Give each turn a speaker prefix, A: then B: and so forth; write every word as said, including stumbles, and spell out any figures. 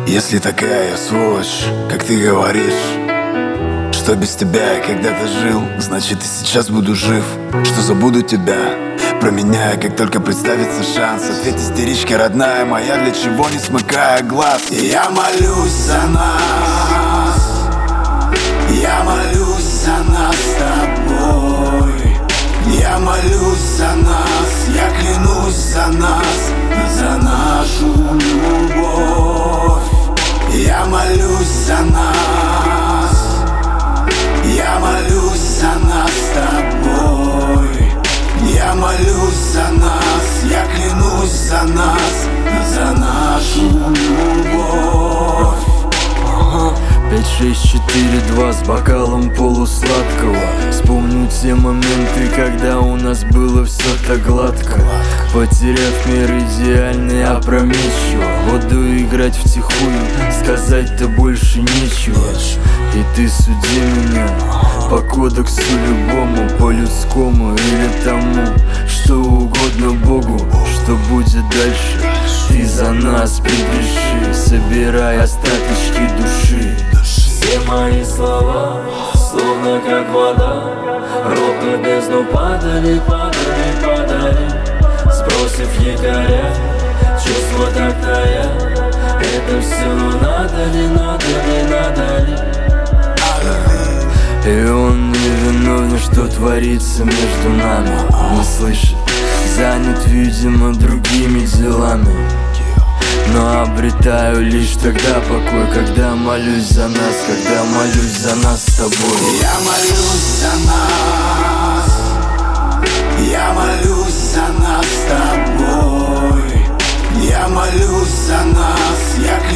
A: Если такая я сволочь, как ты говоришь, что без тебя я когда-то жил, значит и сейчас буду жив. Что забуду тебя, променяя, как только представится шанс. Ответ истеричка родная моя, для чего не смыкая глаз. И я молюсь за нас, я молюсь за нас с тобой. Я молюсь за нас, я клянусь за нас и за нашу любовь. Я молюсь за нас, я молюсь за нас с тобой. Я молюсь за нас, я клянусь за нас и за нашу любовь.
B: Пять, шесть, четыре, два с бокалом полусладкого. Вспомню те моменты, когда у нас было все так гладко. Потеряв мир идеальный, опрометчиво. Буду играть втихую, сказать-то больше нечего. И ты суди меня по кодексу любому, по людскому или тому, что угодно Богу. Что будет дальше, ты за нас припиши, собирай остаточки души.
C: Все мои слова, словно как вода, ровно в бездну падали, падали, падали. Сбросив якоря, чувства так таят. Это все надо ли, надо ли, надо ли?
B: И он не виновен, что творится между нами. Не слышит, занят, видимо, другими делами. Но обретаю лишь тогда покой, когда молюсь за нас, когда молюсь за нас с тобой.
A: Я молюсь за нас, я молюсь за нас с тобой. Я молюсь за нас, я